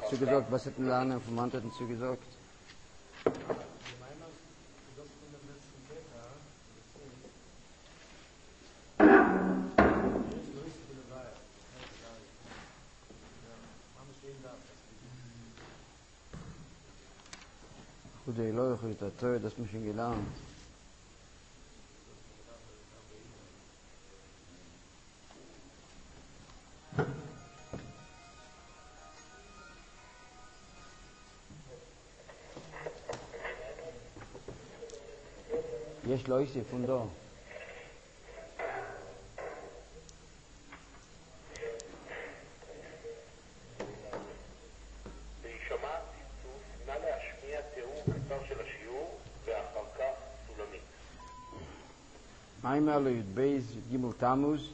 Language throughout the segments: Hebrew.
zugesagt, was hätten wir anderen vom Mann zugesagt? כדי לא יכול לתתו את עצמו שגילם. יש לו איסי פונדו. מיימר לי"ב ג' תמוז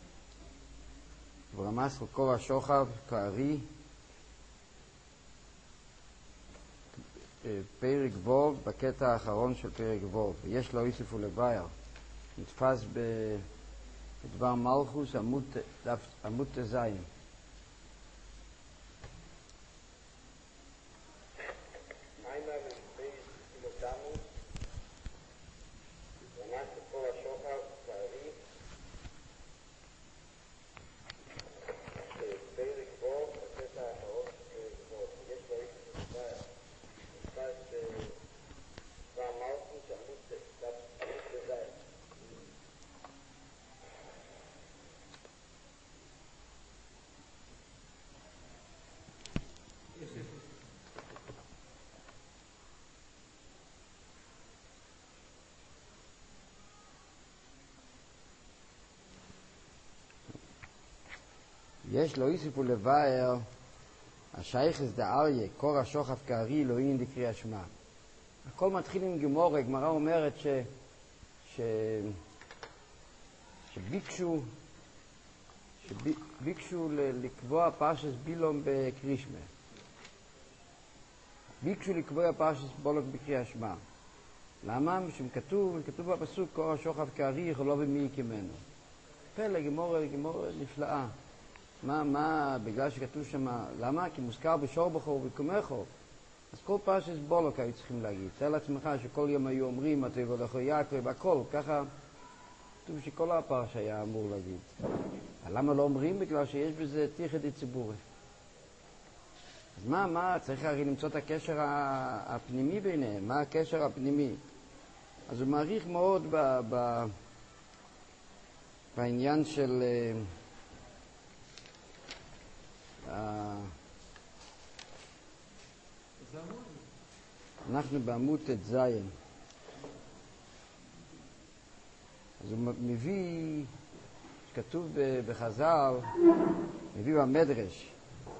ורמז חלקו השוכב כארי פרק ווב בקטע האחרון של פרק ווב ויש לו איסוף ולבייר נתפס בדבר מלכוס עמוד תזיים יש לו איסוף ולבייר השייכס דאריה קור השוכב כארי לא אין דקריאת שמע הכל מתחיל עם גמורה גמרא אומרת שביקשו לקבוע פרשס בילום בקרישמה ביקשו לקבוע פרשס בולוק בקריאת שמע למה? משום כתוב בפסוק קור השוכב כארי יכולו במי כמנו פלא גמורה נפלאה מה, בגלל שכתוב שם, למה? כי מוזכר בשור בכור ובקומכו. אז כל פרשס בולוק היו צריכים להגיד. תאר לעצמך שכל יום היו אומרים, אתה יבוא לכו יעקב, הכל, ככה, כתוב שכל הפרש היה אמור להגיד. למה לא אומרים? בגלל שיש בזה תיחד ציבורי. אז מה? צריך הרי למצוא את הקשר הפנימי ביניהם. מה הקשר הפנימי? אז הוא מעריך מאוד בעניין של... אנחנו בעמוד תזיין אז הוא מביא שכתוב בחז"ל מביא במדרש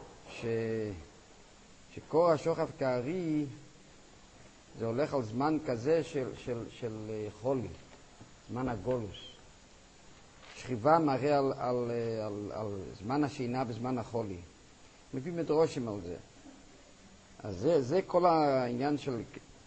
שקור השוכב כארי זה הולך על זמן כזה של חולי זמן הגולוס שכיבה מראה על זמן השינה בזמן החולי. מביא מדרושים על זה. אז זה כל העניין של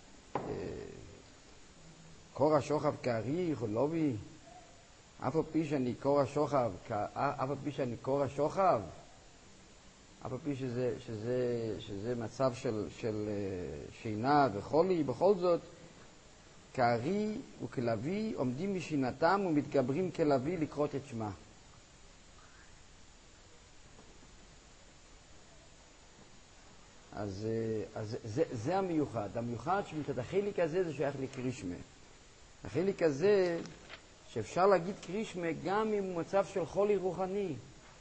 קור השוכב כארי, יכולובי, אף על פי שאני קור השוכב, אף על פי שאני קור השוכב, אף על פי שזה מצב של שינה וחולי, בכל זאת, כארי וכלבי עומדים משינתם ומתגברים כלבי לקרות את שמה. אז זה המיוחד. המיוחד שמצד החלק הזה זה שייך לקרישמה. החלק הזה שאפשר להגיד קרישמה גם אם הוא מצב של חולי רוחני.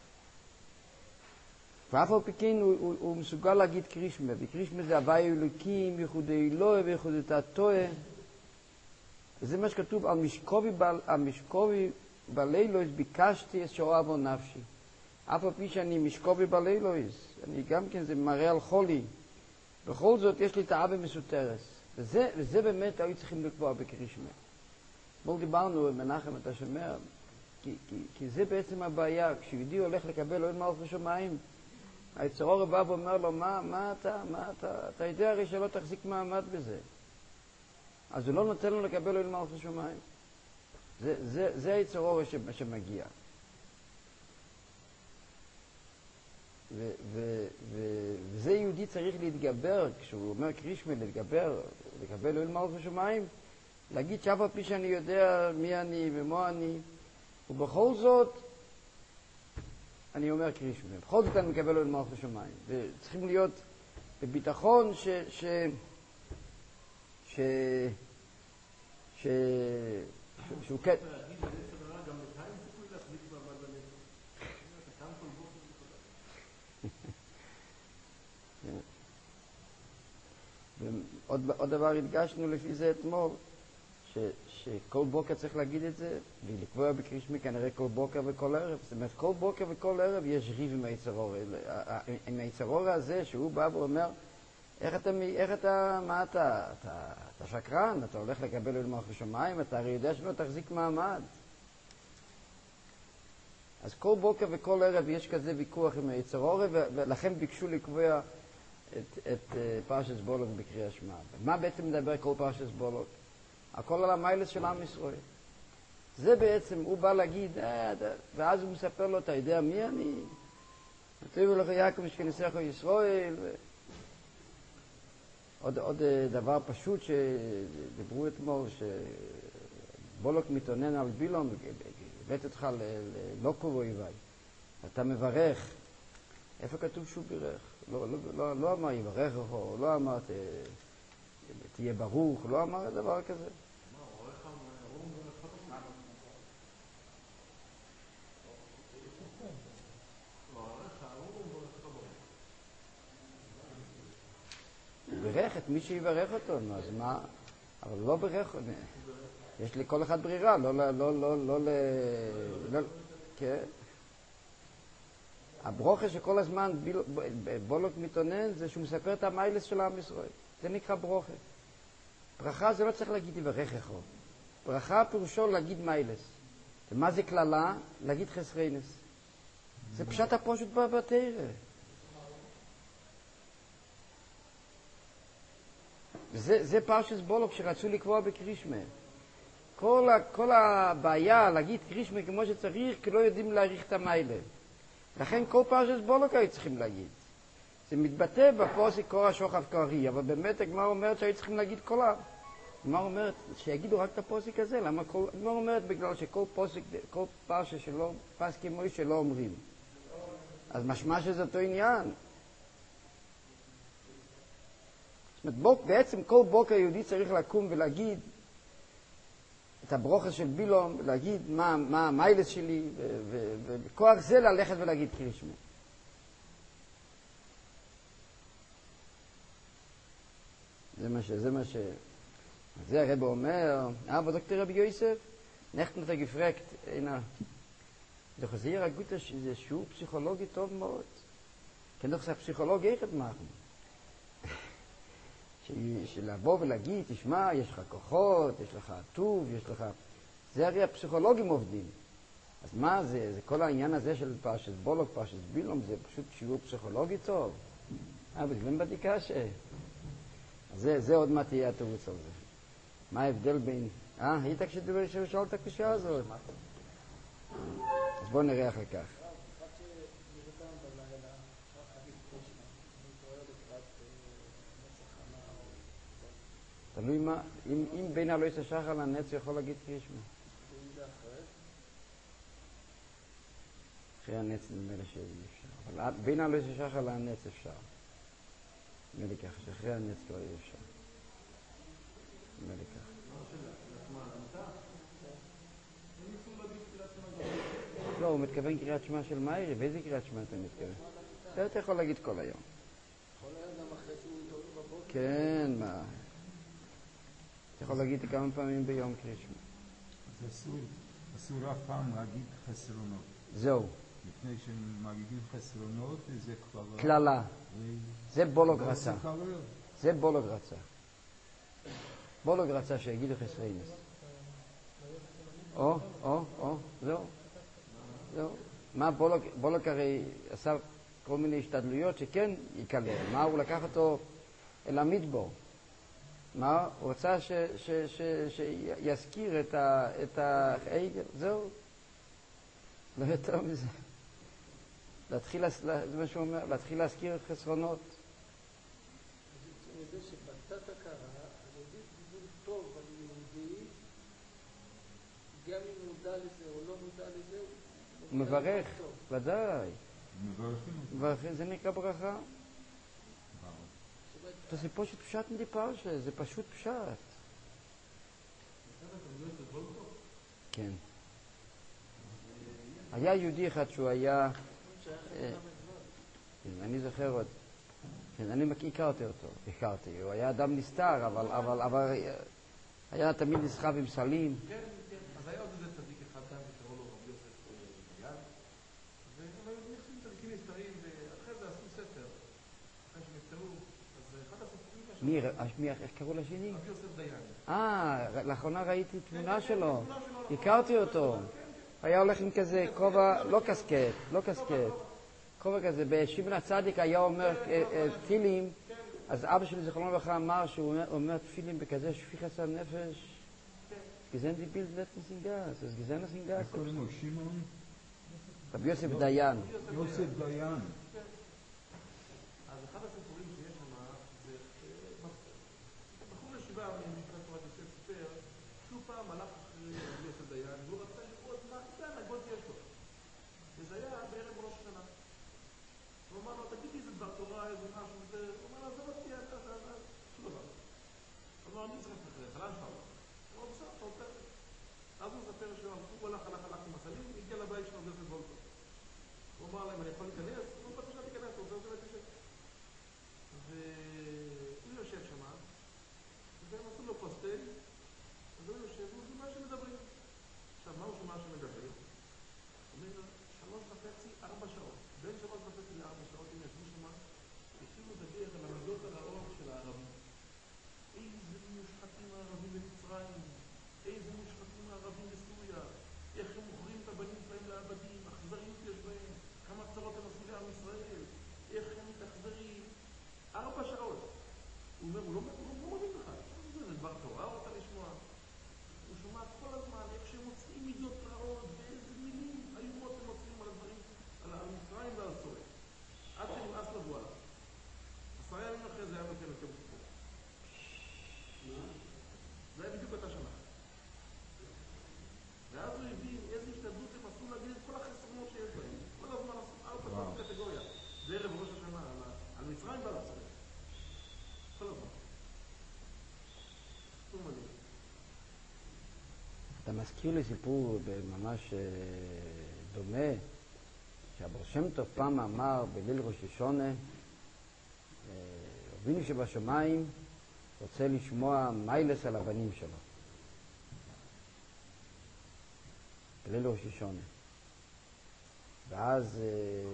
ואף על פי כן הוא מסוגל להגיד קרישמה. וקרישמה זה הווי אלוקים, ייחודי אלוהי וייחודי תתוה. וזה מה שכתוב על משקובי בלילויס ביקשתי את שאוהב או נפשי. אף על פי שאני משקובי בלילויס, אני גם כן, זה מראה על חולי. בכל זאת יש לי תאווה מסותרס. וזה באמת היו צריכים לקבוע בקרישמה. בואו דיברנו עם מנחם, אתה שומע, כי זה בעצם הבעיה. כשיהודי הולך לקבל אוהל מלכות שמיים, היצרור בא ואומר לו, מה אתה יודע הרי שלא תחזיק מעמד בזה. אז הוא לא נותן לו לקבל אוהל מלכות שמיים. זה היצרור שמגיע. וזה יהודי צריך להתגבר, כשהוא אומר קרישמה, להתגבר, לקבל אל מלכות השמיים, להגיד שאף על פי שאני יודע מי אני ומה אני, ובכל זאת אני אומר קרישמה, בכל זאת אני מקבל אל מלכות השמיים, וצריכים להיות בביטחון שהוא כן. עוד דבר הדגשנו לפי זה אתמול, שכל בוקר צריך להגיד את זה, ולקבוע בקרישמה כנראה כל בוקר וכל ערב. זאת אומרת, כל בוקר וכל ערב יש ריב עם היצר אור. עם היצר אור הזה, שהוא בא ואומר, מה אתה שקרן, אתה הולך לקבל אל מלכות השמיים, אתה הרי יודע שלא תחזיק מעמד. אז כל בוקר וכל ערב יש כזה ויכוח עם היצר אור, ולכן ביקשו לקבוע את פרשת בולוק בקריאת שמע. מה בעצם מדבר כל פרשת בולוק? הכל על המיילס של עם ישראל. זה בעצם, הוא בא להגיד, ואז הוא מספר לו, אתה יודע מי אני? כתוב לך יעקב משכנסיך ישראל. עוד דבר פשוט שדיברו אתמול, שבולוק מתעונן על בילום, הבאת אותך לא קובו איבי. אתה מברך. איפה כתוב שהוא בירך? לא אמר יברך אותו, לא אמר תהיה ברוך, לא אמר דבר כזה. בירך את מי שיברך אותו, אז מה? אבל לא בירך, יש לכל אחד ברירה, כן. הברוכה שכל הזמן בולוק מתעונן זה שהוא מספר את המיילס של עם ישראל. זה נקרא ברוכה. ברכה זה לא צריך להגיד יברך אחד. ברכה פירושו להגיד מיילס. ומה זה כללה? להגיד חסרינס. זה פשט הפושט בתורה. זה פרשת בולוק שרצו לקבוע בקרישמה. כל הבעיה להגיד קרישמה כמו שצריך, כי לא יודעים להעריך את המיילה. לכן כל פרשת בולוק היו צריכים להגיד. זה מתבטא בפוסק קורא שוכב קוראי, אבל באמת הגמרא אומרת שהיו צריכים להגיד קולה. הגמרא אומרת שיגידו רק את הפוסק הזה, למה הגמרא אומרת בגלל שכל פוסק, כל פרשה שלא, פסקי מוישה שלא אומרים. אז משמע שזה אותו עניין. זאת אומרת, בעצם כל בוקר יהודי צריך לקום ולהגיד את הברוכה של בילום, להגיד מה המיילס שלי, ובכוח זה ללכת ולהגיד קרישמה. זה הרב אומר, aber Dr. Rabbi Yosef, nicht nur gefragt, doch sehr gut, das ist schon Psychologie טוב מאוד. kann doch פסיכולוג איך machen. שלבוא ולהגיד, תשמע, יש לך כוחות, יש לך טוב, יש לך... זה הרי הפסיכולוגים עובדים. אז מה זה? זה כל העניין הזה של פרשת בולוק, פרשת בילום, זה פשוט שיעור פסיכולוגי טוב. בגלל בדיקה זה עוד מעט תהיה התירוץ על זה. מה ההבדל בין... היית כששאל את הקשה הזאת? אז בואו נראה אחר כך. תלוי מה, אם בין הלויס השחר לנץ הוא יכול להגיד קרישמה. אחרי הנץ נדמה לי שאי אפשר. אבל בין הלויס השחר לנץ אפשר. נדמה לי ככה, שאחרי הנץ כבר אי אפשר. נדמה לי ככה. לא, הוא מתכוון קריאת שמע של מאירי. באיזה קריאת שמע אתה מתכוון? אתה יכול להגיד כל היום. כל היום גם אחרי שהוא יתעורר בבוקר? כן, מה? אתה יכול להגיד כמה פעמים ביום קרישמה. אז אסור אף פעם להגיד חסרונות. זהו. לפני שמגידים חסרונות, זה כבר... כללה. זה בולוג רצה. זה בולוג רצה. בולוג רצה שיגידו חסרינס. זהו. מה בולוג הרי עשה כל מיני השתדלויות שכן יקלל. מה הוא לקח אותו אל המדבור. מה? הוא רוצה שיזכיר את העגל. זהו. לא יותר מזה. זה מה שהוא אומר, להתחיל להזכיר את חסרונות. זה שבתת הכרה, על ידי דיבור טוב על יהודי, גם אם מודע לזה או לא מודע לזה, הוא מברך, ודאי. מברכים. זה נקרא ברכה. זה פשוט פשט מדיפרשה, זה פשוט פשט. כן. היה יהודי אחד שהוא היה... אני זוכר עוד. כן, אני הכרתי. הוא היה אדם נסתר, אבל היה תמיד נסחב עם סלים. כן, אז היה עוד איזה צדיק אחד כאן, שקראו לו רבי יוסף דיין, והם היו נכנסים צדיקים נסתרים, ואחרי זה עשו ספר, אחרי שנפטרו, אז אחד הסיפורים... איך קראו לשני? רבי יוסף דיין. לאחרונה ראיתי תמונה שלו. הכרתי אותו. היה הולך עם כזה כובע, לא קסקט. כובע כזה, בשמעון הצדיק היה אומר תפילים, אז אבא שלי זכרונו לברכה אמר שהוא אומר תפילים בכזה שפיכת הנפש, גזן די בילד נטנסין גס, אז גזן נסין גס. איך קוראים לו? שמעון? רבי יוסף דיין. יוסף דיין. אז אחד הסיפורים שיש שם זה בחור ישיבה ממשפט תורת יוסף סיפר שהוא פעם הלך אחרי רבי יוסף דיין והוא רצה לראות מה הנהגות יש לו, וזה היה בערב ראש השנה. הוא אמר לו, תגיד לי איזה דבר תורה, איזה משהו, הוא אמר לו, זה לא תהיה, שום דבר. הוא אמר, אני צריך לך, חלן שלך. הוא אמר, בסדר, אתה רוצה. אז הוא מספר שהוא הלך עם הסלים, הגיע לבית של רבי יוסף וולטו. הוא אמר להם, אני יכול להיכנס? הוא אמר, בבקשה תיכנס, הוא רוצה להתיישב. והוא יושב שם, והם עשו לו כוס תה, אז הוא יושב, והוא שומע שמדברים. עכשיו, מה הוא שומע שמדברים? הוא אומר, 3.5-4 שעות. בין 3.5 ל-4 שעות הם ישבו שם, התחילו לדבר על המידות הרעות של הערבים. איזה מושחתים הערבים במצרים, איזה מושחתים הערבים בסוריה, איך הם מוכרים את הבנים שלהם לעבדים, אכזריות יש בהם, כמה צרות הם עשו לעם ישראל, איך הם מתאכזרים. 4 שעות. הוא אומר, הוא לא מבין לך, זה דבר תורה או אתה לשמוע? הוא שומע כל הזמן איך שהם מוצאים מידות רעות ואיזה מילים איומות הם מוצאים על הדברים, על מצרים ועל סוריה. עד שנמאס לבוא עליו. 10 ימים אחרי זה היה מלחמת יום כיפור. זה היה בדיוק אותה שנה. ואז הוא הבין איזה השתדלות הם עשו להגיד את כל החסרונות שיש בהם. כל הזמן עשו 4 שעות קטגוריה. זה ערב ראש השנה, על מצרים ועל סוריה. כל הזמן. שום מדהים. אתה מזכיר לי סיפור ממש דומה, שהבר שם טוב פעם אמר בליל ראש השונה, אבינו שבשמיים רוצה לשמוע מיילס על הבנים שלו. בליל ראש השונה. ואז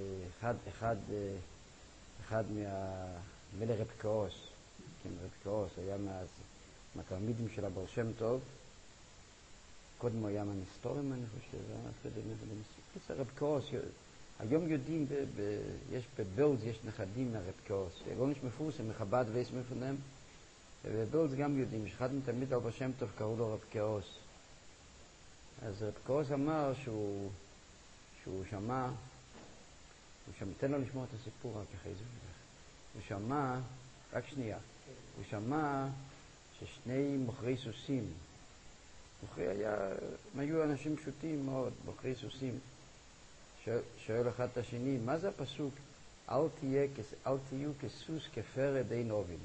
אחד מהמלך רב כאוס, כן, רב כאוס היה מהתלמידים של הבר שם טוב, קודם הוא היה מהנסתורים, אני חושב, רב כאוס, היום יודעים, יש בבלז, יש נכדים מהרב כאוס, לא נש מפורסם, מחב"ד וייס מפונם, ובבלז גם יודעים, שאחד מתלמיד על בר שם טוב קראו לו רב כאוס. אז רב כאוס אמר שהוא שמע, תן לו לשמוע את הסיפור רק אחרי זה. הוא שמע, רק שנייה, הוא שמע ששני מוכרי סוסים, הם היו אנשים פשוטים מאוד, מוכרי סוסים, שואל אחד את השני, מה זה הפסוק? אל תהיו כסוס כפרד אין אובין.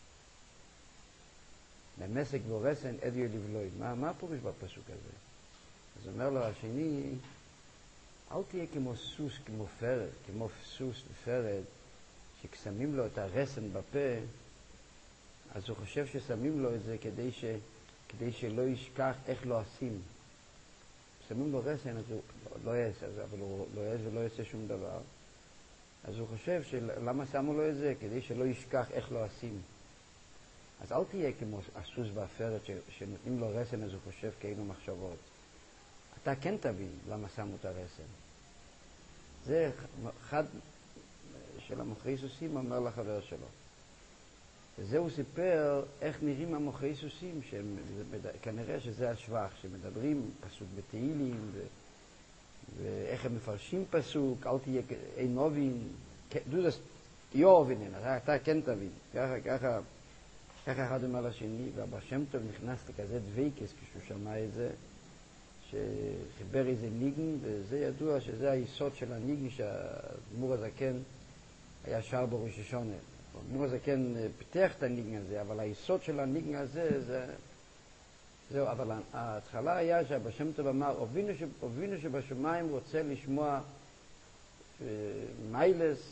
למסק ורסן אדיו לבלוי. מה הפירוש בפסוק הזה? אז אומר לו השני, אל תהיה כמו סוס, כמו פרד, כמו סוס ופרד, ששמים לו את הרסן בפה, אז הוא חושב ששמים לו את זה כדי שלא ישכח איך לא עשים. שמים לו רסן, אז הוא לא יעשה, אבל הוא לא יעשה ולא יעשה שום דבר. אז הוא חושב למה שמו לו את זה? כדי שלא ישכח איך לא עשים. אז אל תהיה כמו הסוס והפרד שנותנים לו רסן, אז הוא חושב כאילו מחשבות. אתה כן תבין למה שמו את הרסן. זה אחד של המוכרי סוסים אומר לחבר שלו. וזה הוא סיפר איך נראים המוכרי סוסים, כנראה שזה השבח, שמדברים פסוק בתהילים, ואיך הם מפרשים פסוק, אל תהיה אין נובין, דו דס יובינן, אתה כן תבין. ככה אחד אומר לשני, והבר שם טוב נכנס לכזה דוויקס כשהוא שמע את זה, שחיבר איזה ניגן, וזה ידוע שזה היסוד של הניגן שהאדמו"ר הזקן היה שר בו ראש השונה. האדמו"ר הזקן פיתח את הניגן הזה, אבל היסוד של הניגן הזה זהו, אבל ההתחלה היה שהבר שם טוב אמר, אבינו שבשמיים רוצה לשמוע מיילס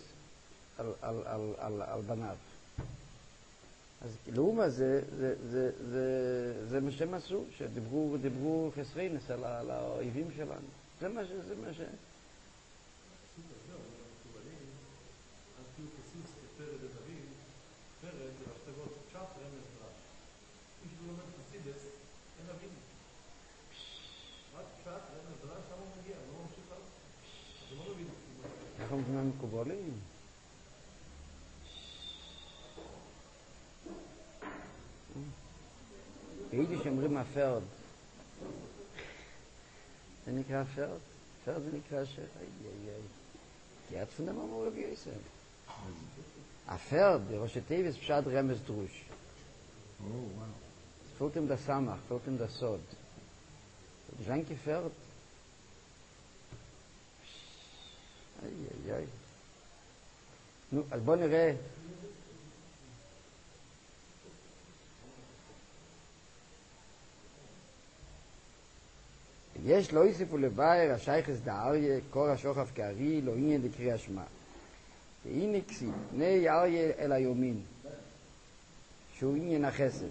על בניו. אז לעומת זה מה שהם עשו, שדיברו חסרינס על האויבים שלנו. זה מה ש... אנחנו מבינים מקובלים. ביידיש אומרים הפרד. זה נקרא הפרד? הפרד זה נקרא גאט פון דעם אמור גייסן. הפרד, ראש תיבס פשט רמז דרוש. פולט ihm das Samach, fällt ihm das Sod. Janke fährt. Ai. נו, אז בוא נראה. יש לא יוסיפו לבאר השייכס דאריה, קור השוכף כארי, לא עניין דקריאה שמה. והנה כסיב, פני אריה אל היומין, שהוא עניין החסד.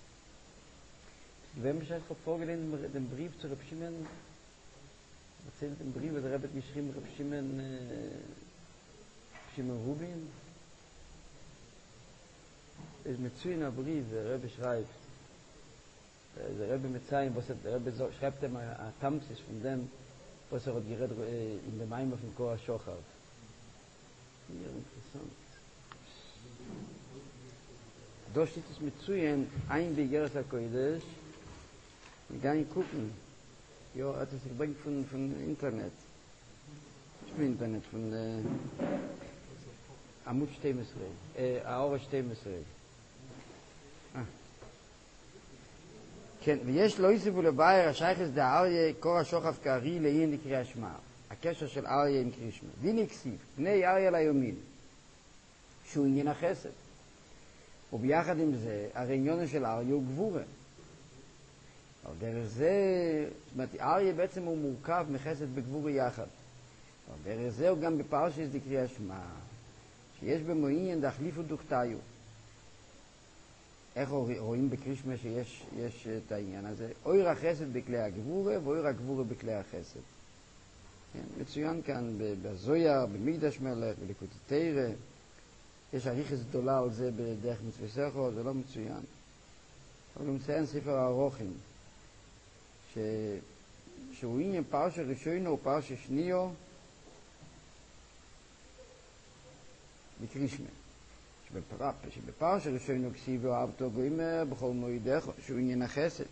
Wenn ich einfach vorgelesen den Brief zu Reb Shimon, erzählt den Brief, der Rebbe hat geschrieben, Reb Shimon Rubin. Es ist mit zu in der Brief, der Rebbe schreibt, der Rebbe mit Zeilen, der Rebbe schreibt ihm ein Tamsis von dem, was hat geredet in dem Eimer von Korah Shochav. Sehr interessant. Da steht es mit zu ein Begeres HaKodesh. Wir gehen gucken. Ja, hat es gebringt von Internet. Nicht von Internet, von Amut 12. Aora 12. כן, ויש לא יוסיפו לבאר השייכס דאריה קורא שוכב כארי לעין לקריאה שמע. הקשר של אריה עם קריאה שמע. והנה כסיב, פני אריה ליומין, שהוא עניין החסד. וביחד עם זה, הרעיון של אריה הוא גבורה. אבל דרך זה, זאת אומרת, אריה בעצם הוא מורכב מחסד בגבורה יחד. אבל דרך זה הוא גם בפרשת דקריאה שמע, שיש בו עניין דחליפו דוכתיו. איך רואים בקרישמה שיש את העניין הזה? אויר החסד בכלי הגבורה ואויר הגבורה בכלי החסד. כן, מצוין כאן בזויה, במקדש מלך, בליקוטי תורה. יש אריכות גדולה על זה בדרך מצווה סכו, זה לא מצוין. אבל הוא מציין ספר הארוכים, שהוא עניין פרשה ראשונו ופרשה שניו בקרישמה. שבפרשה ראשונו כסיב ואהבתו גוימר בכל מועידך, שהוא עניין החסד.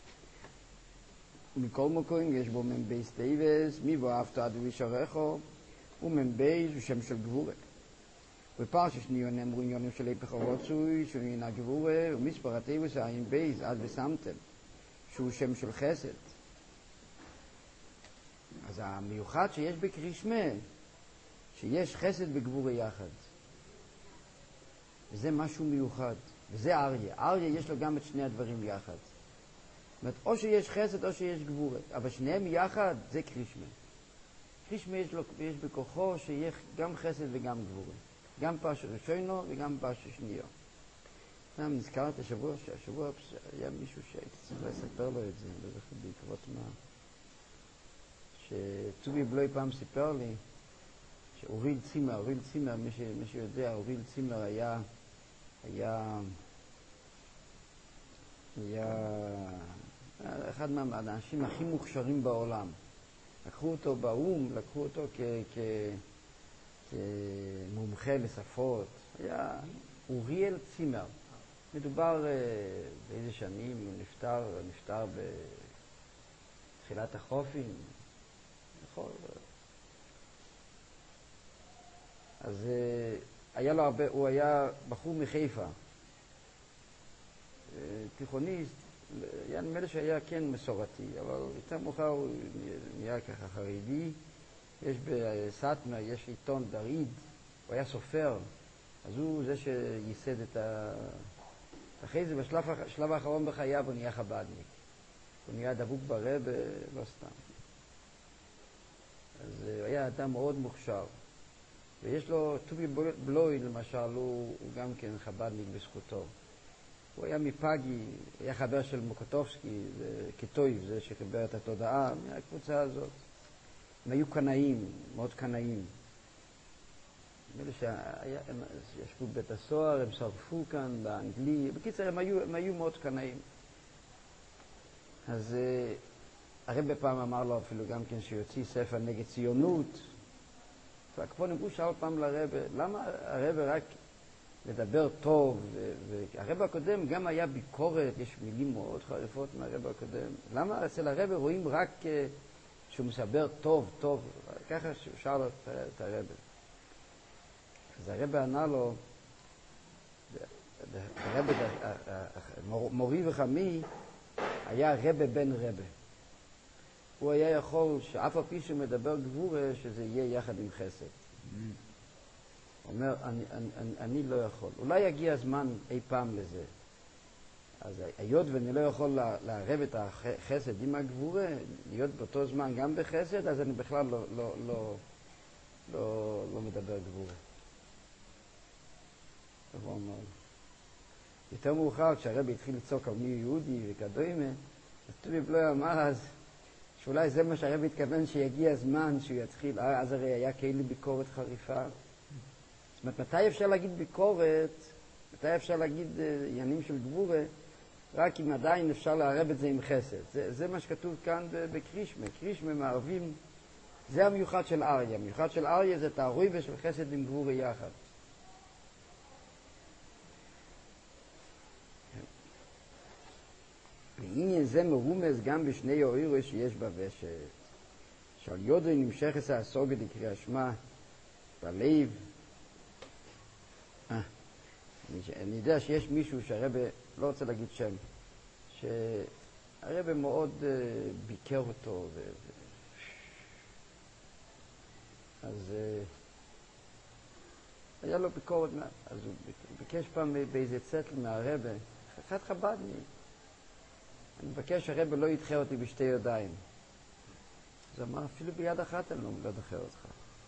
ומכל מקום יש בו מבייס טייבס, מי ואהבתו עד וישרחו, ומבייס הוא שם של גבורה. בפרשה שניו נאמרו עניונים של היפך הרצוי, שהוא עניין הגבורה, ומספר הטייבס העין בייס עד ושמתם, שהוא שם של חסד. אז המיוחד שיש בקרישמה, שיש חסד בגבורה יחד. וזה משהו מיוחד, וזה אריה. אריה יש לו גם את שני הדברים יחד. זאת אומרת, או שיש חסד או שיש גבורה, אבל שניהם יחד זה קרישמה. קרישמה יש בכוחו שיש גם חסד וגם גבורה. גם פרשה ראשונו וגם פרשה שניו. נזכרת השבוע היה מישהו שהייתי צריך לספר לו את זה, לא זוכר בעקבות מה. שצובי בלוי פעם סיפר לי, שאוריל צימר, מי שיודע, אוריל צימר היה אחד מהאנשים הכי מוכשרים בעולם. לקחו אותו באום, לקחו אותו כמומחה לשפות. היה אוריאל צימר. מדובר באיזה שנים, הוא נפטר בתחילת החופים. יכול. אז היה לו הרבה, הוא היה בחור מחיפה, תיכוניסט, היה נדמה לי שהיה כן מסורתי, אבל יותר מאוחר הוא נהיה ככה חרדי. יש בסטמר, יש עיתון דריד, הוא היה סופר, אז הוא זה שייסד את אחרי זה בשלב האחרון בחייו הוא נהיה חב"דניק. הוא נהיה דבוק ברב, לא סתם. אז הוא היה אדם מאוד מוכשר. ויש לו, טובי בלוי למשל, הוא גם כן חב"דניק בזכותו. הוא היה מפאגי, היה חבר של מוקוטובסקי, כתויב, זה שחיבר את התודעה, מהקבוצה הזאת. הם היו קנאים, מאוד קנאים. נראה שהם ישבו בבית הסוהר, הם שרפו כאן באנגלי. בקיצר, הם היו מאוד קנאים. אז הרב פעם אמר לו אפילו גם כן שיוציא ספר נגד ציונות. והקפונים, הוא שאל פעם לרב, למה הרב רק מדבר טוב? והרב הקודם גם היה ביקורת, יש מילים מאוד חריפות מהרב הקודם. למה אצל הרב רואים רק שהוא מסבר טוב, טוב? ככה שאל את הרב. אז הרב ענה לו, מורי וחמי היה רבה בן רבה. הוא היה יכול שאף על פי שהוא מדבר גבורה, שזה יהיה יחד עם חסד. הוא אומר, אני לא יכול. אולי יגיע הזמן אי פעם לזה. אז היות ואני לא יכול לערב את החסד עם הגבורה, להיות באותו זמן גם בחסד, אז אני בכלל לא מדבר גבורה. הוא אומר. יותר מאוחר, כשהרבי התחיל לצעוק על מי יהודי וכדומה, אז טובי בלוי אמר אז, שאולי זה מה שהרבי התכוון שיגיע הזמן שהוא יתחיל, אז הרי היה כאילו ביקורת חריפה. זאת אומרת, מתי אפשר להגיד ביקורת, מתי אפשר להגיד עניינים של גבורה, רק אם עדיין אפשר לערב את זה עם חסד. זה מה שכתוב כאן בקרישמה. קרישמה מערבים, זה המיוחד של אריה. המיוחד של אריה זה תערובה של חסד עם גבורה יחד. ועניין זה מרומז גם בשני האוירו שיש בוושת. שעל יודו נמשכת הסוגת לקריאה שמע בלב. אני יודע שיש מישהו שהרבא, לא רוצה להגיד שם, שהרבא מאוד ביקר אותו. אז היה לו ביקורת, אז הוא ביקש פעם באיזה צטל מהרבא, אחד חב"דניק. אני מבקש שהרבא לא ידחה אותי בשתי ידיים. אז אמר, אפילו ביד אחת אני לא דחה אותך.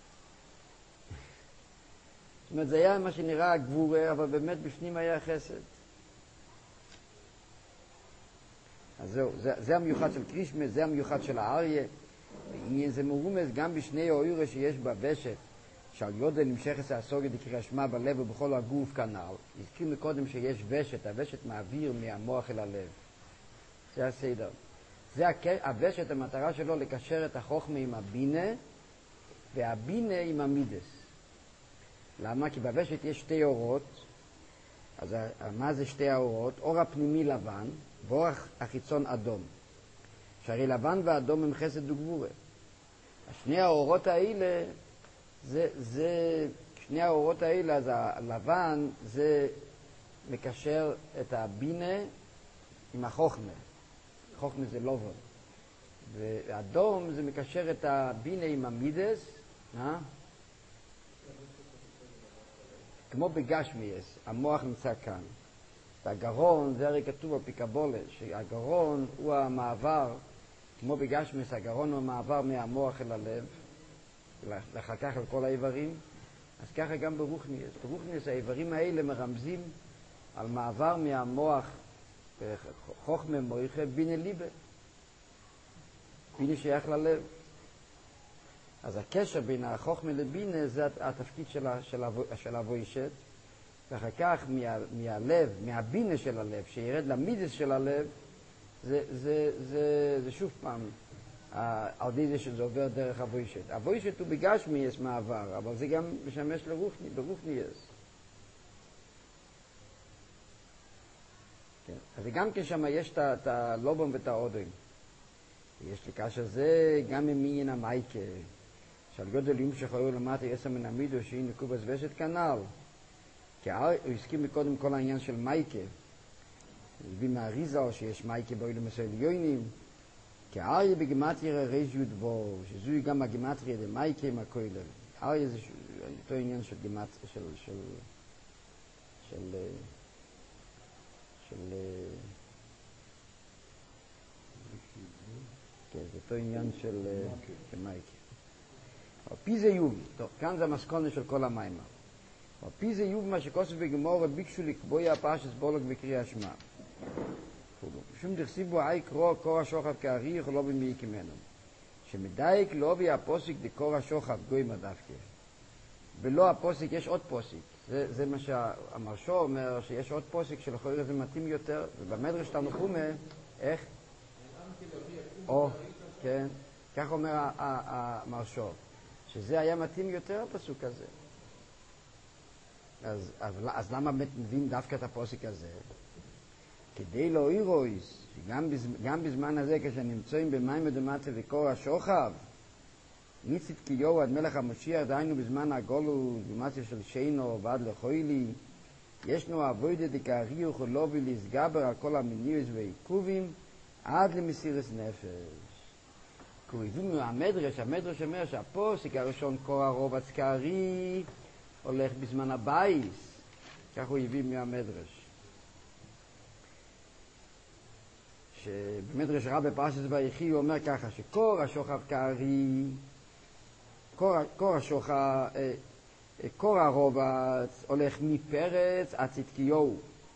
זאת אומרת, זה היה מה שנראה גבורה, אבל באמת בפנים היה חסד. אז זהו, זה המיוחד של קרישמה, זה המיוחד של האריה. ועניין זה מרומז גם בשני האוירו שיש בוושת, שעל יודו נמשכת הסוגת לקריאה שמע בלב ובכל הגוף כנ"ל. הזכירו קודם שיש ושת, הוושת מעביר מהמוח אל הלב. זה הסדר. זה הוושת, המטרה שלו לקשר את החוכמה עם הבינה, והבינה עם המידס. למה? כי בוושת יש שתי אורות. אז מה זה שתי האורות? אור הפנימי לבן, ואור החיצון אדום. שהרי לבן ואדום הם חסד וגבורה. שני האורות האלה, שני האורות האלה, אז הלבן זה מקשר את הבינה עם החוכמה. חוכמה זה לובן. והאדום זה מקשר את הבינה עם המידס, כמו בגשמיאס, המוח נמצא כאן. והגרון, זה הרי כתוב בפיקבולה, שהגרון הוא המעבר, כמו בגשמיאס, הגרון הוא המעבר מהמוח אל הלב, ואחר כך על כל האיברים. אז ככה גם ברוחניאס. ברוחניאס האיברים האלה מרמזים על מעבר מהמוח, חוכמה מויכה, בינה ליבה. בינה שייך ללב. אז הקשר בין החוכמה לבינה זה התפקיד של הווישת, ואחר כך מהלב, מהבינה של הלב, שירד למידס של הלב, זה שוב פעם, על ידי זה שזה עובר דרך הווישת. הווישת הוא בגשמיאס מעבר, אבל זה גם משמש ברוחניאס. כן. אז גם כן שם יש את הלובם ואת האודרים. יש לי קשה זה גם ממין המייקה, שעל גודל יום שחורו למטה יסע מן המידו שהיא נקובס ושת כנל. כי הוא הסכים מקודם כל העניין של מייקה. הוא הביא מהריזה שיש מייקה באוילום הסעליונים. כי אריה בגימטריה רייש יוד בו, שזוהי גם הגימטריה למייקה עם הכולל. אריה זה אותו עניין של גימטריה, כן, זה אותו עניין של מייקה. אבל פי זה יוב, טוב, כאן זה המסכונה של כל המיימר. אבל פי זה יוב מה שכוסף בגמורה ביקשו לקבוע הפרשת בולוק בקריאה שמע. שום דכסיב בו אי קור השוחב כאריך ולא במי כמנו. שמדייק לא בי הפוסיק דקור השוחב גוי מדווקא. ולא הפוסיק, יש עוד פוסיק. זה מה שהמרשו אומר, שיש עוד פוסיק שלכאורה זה מתאים יותר, ובמדרש תנוחומה, איך? או, כן, כך אומר המרשו, שזה היה מתאים יותר הפסוק הזה. אז למה מביאים דווקא את הפוסיק הזה? כדי לא אירויס, שגם בזמן הזה כשנמצאים במים מדמטה וקור השוחב, מצדקיהו עד מלך המשיח, דהיינו בזמן הגולו, במצב של שינו ועד לחוילי, ישנו עבודה דקאריוך ולובי להסגבר על כל המניעוס ועיכובים, עד למסירת נפש. כי הוא הביא מהמדרש, המדרש אומר שהפוסק הראשון קור הרובץ כארי, הולך בזמן הבייס, כך הוא הביא מהמדרש. שבמדרש רבה פרשת ויחי הוא אומר ככה, שקור השוחב כארי, קור הרובץ הולך מפרץ עד צדקיהו.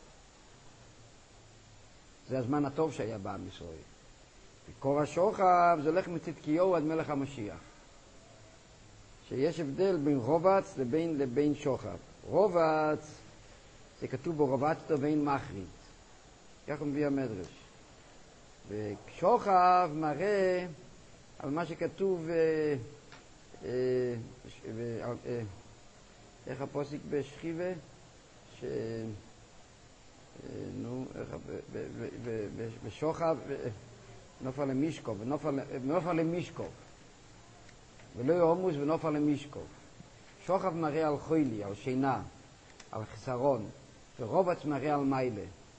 זה הזמן הטוב שהיה בעם ישראל. וקור השוחב זה הולך מצדקיהו עד מלך המשיח. שיש הבדל בין רובץ לבין שוחב. רובץ, זה כתוב בו רובצתו ואין מחריד. כך הוא מביא המדרש. ושוחב מראה על מה שכתוב, איך הפוסיק בשכיבה? בשוחב, נופל למישקוב, ונופל למישקוב. ולא יומוס ונופל למישקוב. שוחב מראה על חוילי, על שינה, על חסרון, ורובץ מראה על מיילה.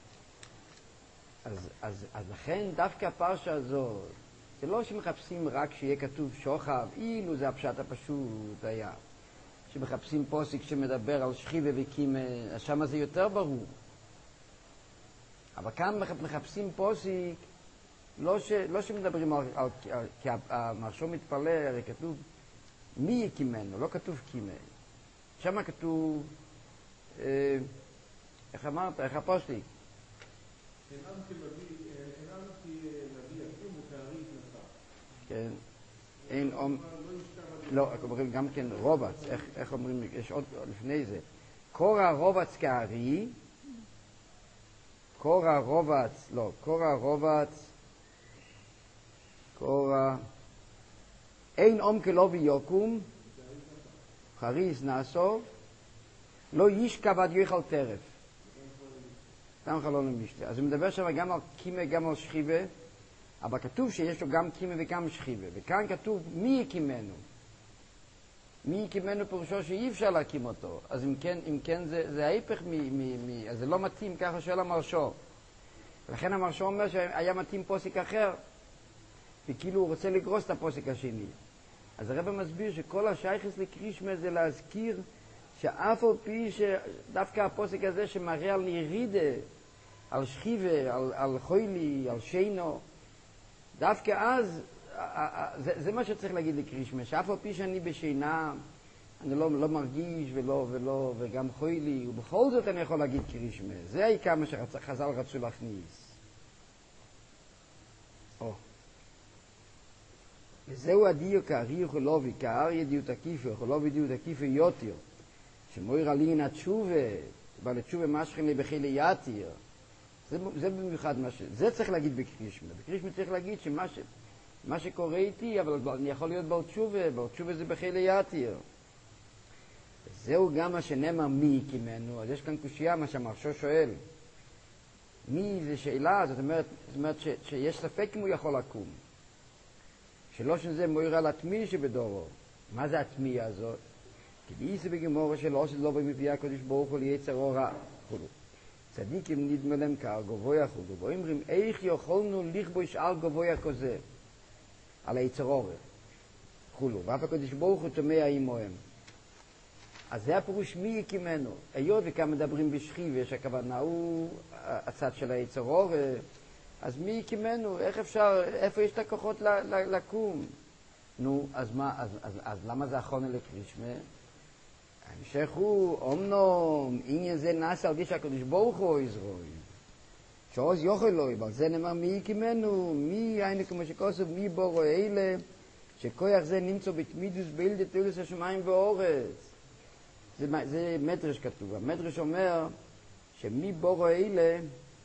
אז לכן דווקא הפרשה הזאת, זה לא שמחפשים רק שיהיה כתוב שוחב, אילו זה הפשט הפשוט היה. שמחפשים פוסיק שמדבר על שכיבה וקימה, אז שם זה יותר ברור. אבל כאן מחפשים פוסיק, לא שמדברים על כי המרשום מתפלא, הרי כתוב מי יקימנו, לא כתוב קימה. שם כתוב, איך אמרת, איך הפוסטיק? אינם כנביא יקום ותארי התנשא. כן, אין לא, אומרים גם כן רובץ, איך אומרים, יש עוד לפני זה. קור הרובץ כארי, קור הרובץ, אין כלא ויקום, חריס נעשו, לא ישכב עד יאכל טרף. גם חלון למשתה. אז הוא מדבר שם גם על קימה, גם על שכיבה, אבל כתוב שיש לו גם קימה וגם שכיבה. וכאן כתוב מי יקימנו. מי יקימנו פירושו שאי אפשר להקים אותו. אז אם כן זה ההיפך אז זה לא מתאים ככה של המרשו. לכן המרשו אומר שהיה מתאים פוסק אחר, וכאילו הוא רוצה לגרוס את הפוסק השני. אז הרב מסביר שכל השייכס לקרישמה זה להזכיר שאף על פי שדווקא הפוסק הזה שמראה על ירידה, על שכיבה, על חוילי, על שינו, דווקא אז, זה מה שצריך להגיד לקרישמה, שאף על פי שאני בשינה, אני לא מרגיש וגם חוילי, ובכל זאת אני יכול להגיד קרישמה. זה העיקר מה שחז"ל רצו להכניס. וזהו הדיוק האריך ולובי, כאריה דיוק תקיפה, ולובי דיוק תקיפה יותיר. שמויר עלין התשובה, אבל התשובה משכן לי בחילי יתיר. זה במיוחד זה צריך להגיד בקרישמה. בקרישמה צריך להגיד שמה שקורה איתי, אבל אני יכול להיות בעוד תשובה זה בחילי יתיר. זהו גם מה שנאמר מי יקימנו, אז יש כאן קושייה מה שהמרשו שואל. מי זה שאלה, זאת אומרת שיש ספק אם הוא יכול לקום. שלא שזה מויר על התמי שבדורו. מה זה התמי הזאת? כי באיסו בגמורה שלא עושה לא במפי הקודש ברוך הוא ליצר אורה חולו. צדיקים נדמה להם כעל גבויה חולו. ואומרים איך יכולנו לכבוש על גבויה כזה? על היצר אורה חולו. ואף הקודש ברוך הוא תומע עמהם. אז זה הפירוש מי יקימנו. היות וכאן מדברים בשכיבה שהכוונה הוא הצד של היצר אורה, אז מי יקימנו? איך אפשר, איפה יש את הכוחות לקום? נו, אז מה, אז למה זה אחרונה לקרישמה? ההמשך הוא, אומנום, עניין זה נעשה על די שהקדוש ברוך הוא יזרוי. שעוז יוכל לו, אבל זה נאמר מי יקימנו, מי היינו כמו שכוסף, מי בורו אלה, שכוח זה נמצא בתמידוס בילדת תולדות השמיים ואורץ. זה מדרש כתוב. המדרש אומר שמי בורו אלה,